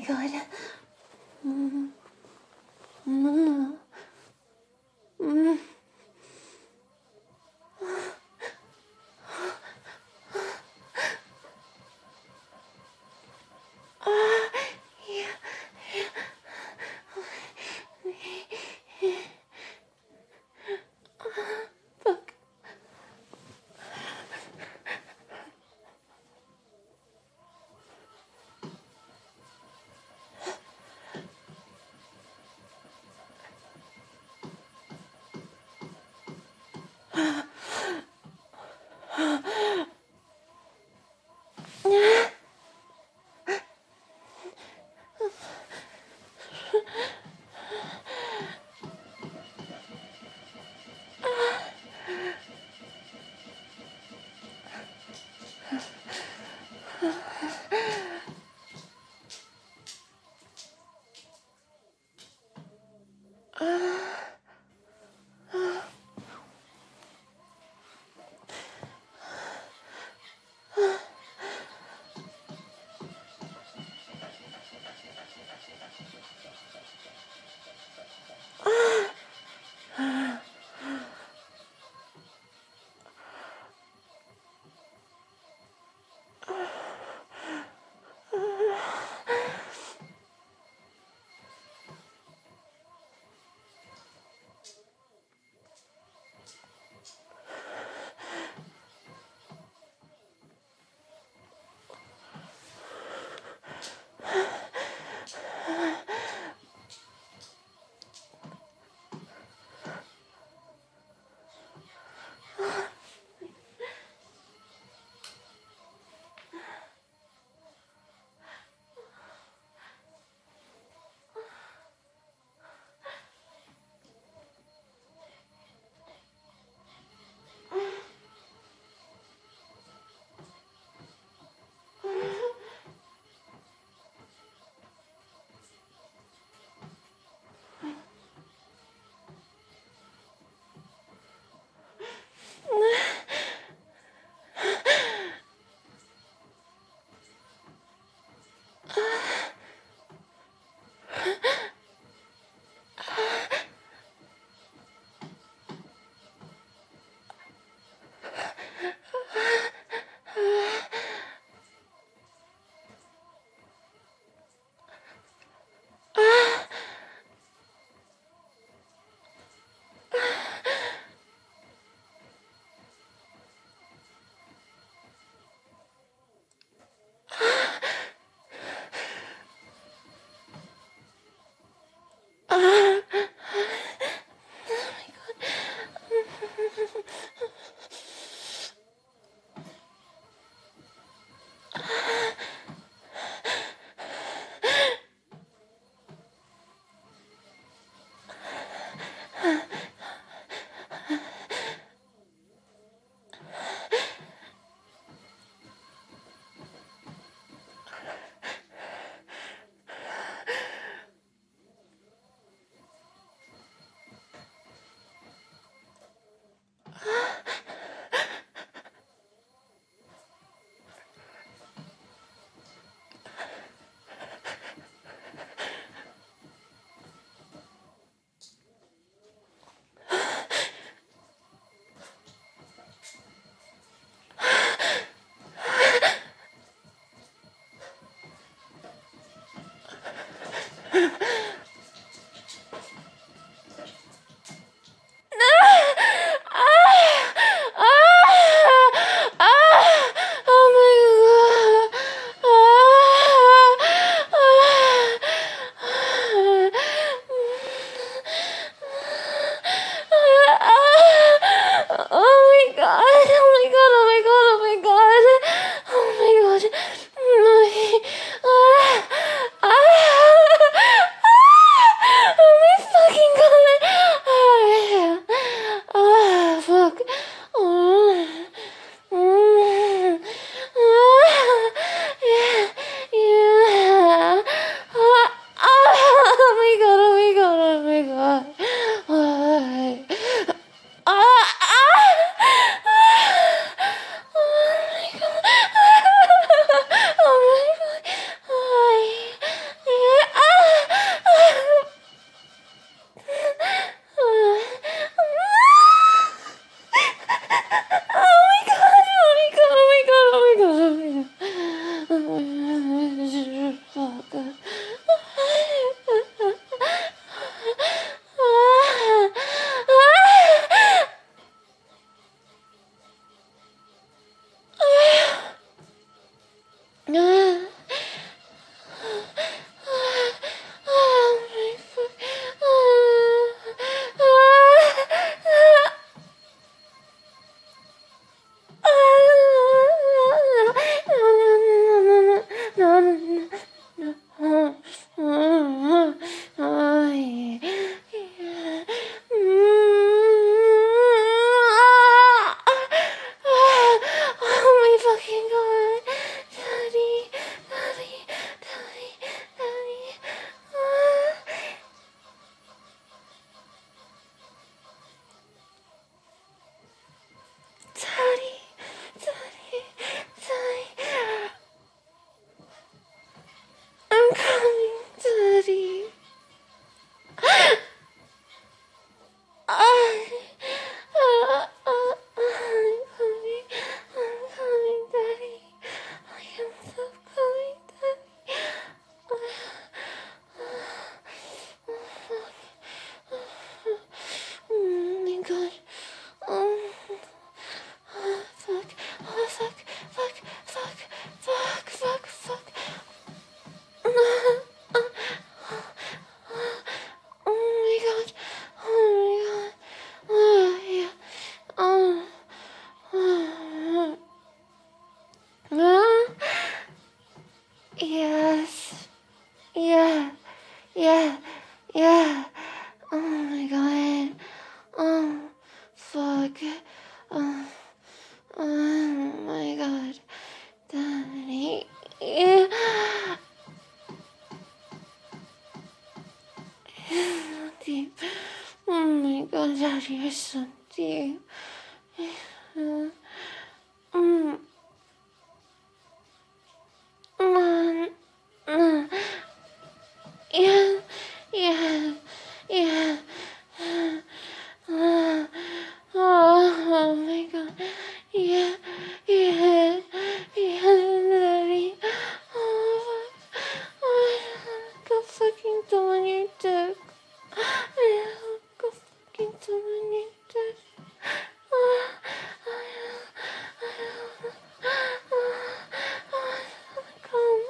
god. Mm. Mm. Mm. Yeah. Fuck. God, you're so deep. Mm. Mm. Mm. Yeah, yeah, yeah. Oh my God. Yeah, yeah, yeah, Daddy. Oh, go fucking down your dick. Go fucking down your dick. Come.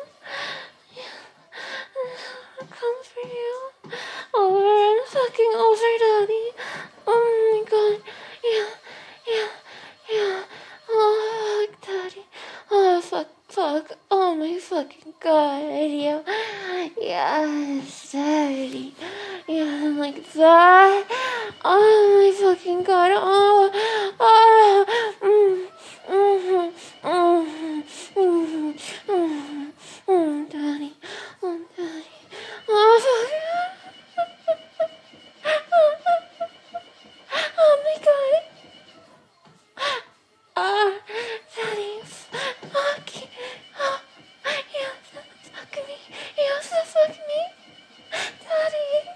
Come for you. Over and fucking over, Daddy. Oh my God. Yeah, yeah, yeah. Oh, fuck, Daddy. Oh, fuck. Oh my fucking God. Yeah. Yes, Daddy. Yeah, like that. Oh my fucking God. Oh, oh. Daddy. Oh, Daddy. Oh, oh my God. Daddy, fuck you. Oh, you have to fuck me. You have to fuck me. Daddy.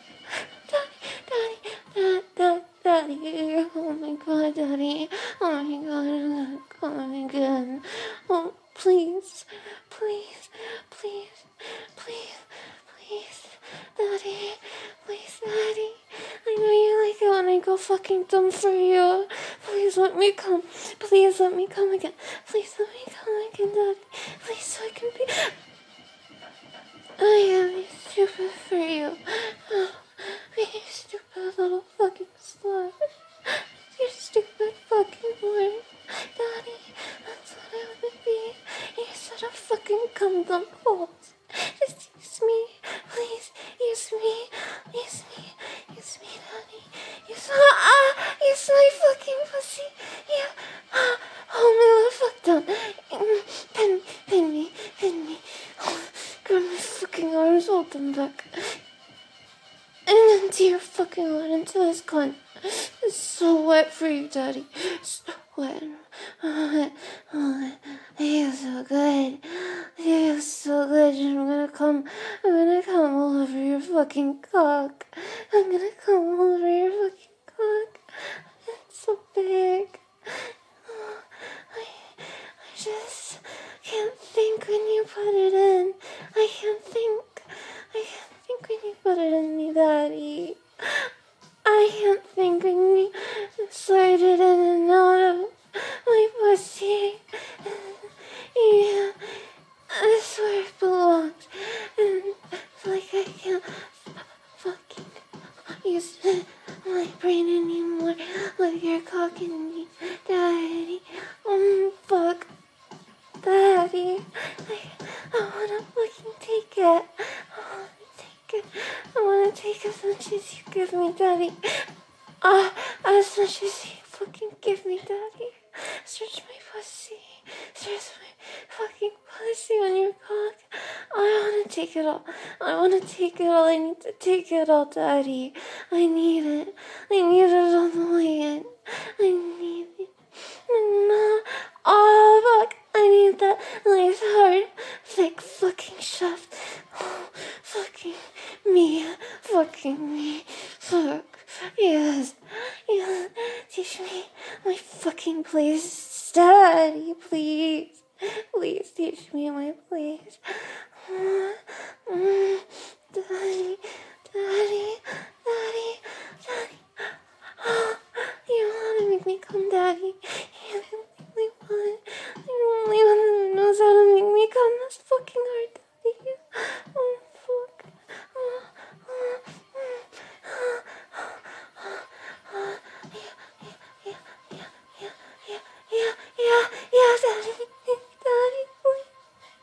Daddy. Oh my God, Daddy. Oh my God, I'm gonna come again. Oh, please. Daddy. Please, Daddy. I know you like it when I go fucking dumb for you. Please let me come. Please let me come again. Please let me come again, Daddy. Please, so I can be. I am stupid for you. Oh, you stupid little fucking slut. You stupid fucking whore. Daddy, that's what I wanna be. You said a fucking cum dump holes. Just use me. Please, use me. Use me, Daddy. Use my fucking pussy. Yeah. Hold me the fuck down. Pin me. Grab my fucking arms, hold them back. And into your fucking wet into this cunt. It's so wet for you, Daddy. So wet. Oh, it feels so good. It feels so good. I'm gonna come all over your fucking cock. I'm gonna come all over your fucking cock. It's so big. Oh, I just can't think when you put it in. I can't think when you put it in me, Daddy. I can't think when you slide it in and out of my pussy. Yeah, that's where it belongs. And it's like I can't fucking use my brain anymore with your cock in me, Daddy. Fuck. Daddy, I wanna fucking take it. I wanna take as much as you give me, Daddy. As much as you fucking give me, Daddy. Search my pussy. Search my fucking pussy on your cock. I wanna take it all. I need to take it all, Daddy. I need it. All the way in. I need it. No. Oh, fuck. I need that nice hard, thick fucking shaft. Oh, fucking me. Fuck. Yes. Teach me my fucking place, Daddy, please. Please teach me my place. Daddy. You wanna make me come, Daddy. You're the only one that knows how to make me come. That's fucking hard, Daddy. Oh, fuck. Yeah, Daddy,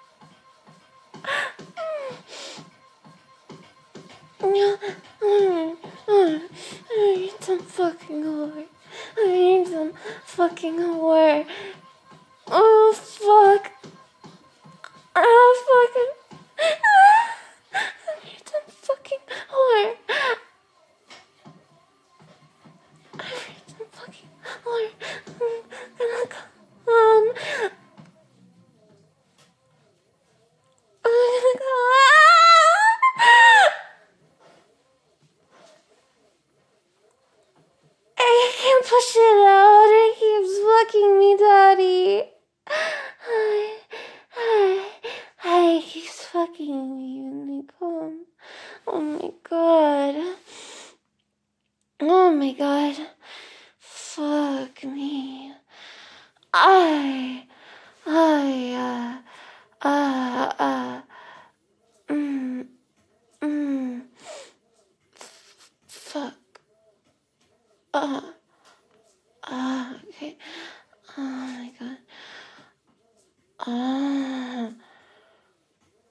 please. Yeah. push it out. It keeps fucking me, Daddy. I keeps fucking me when I come. Oh my god. Oh my god. Fuck me. I, I, uh, uh, mm, mm, fuck, okay.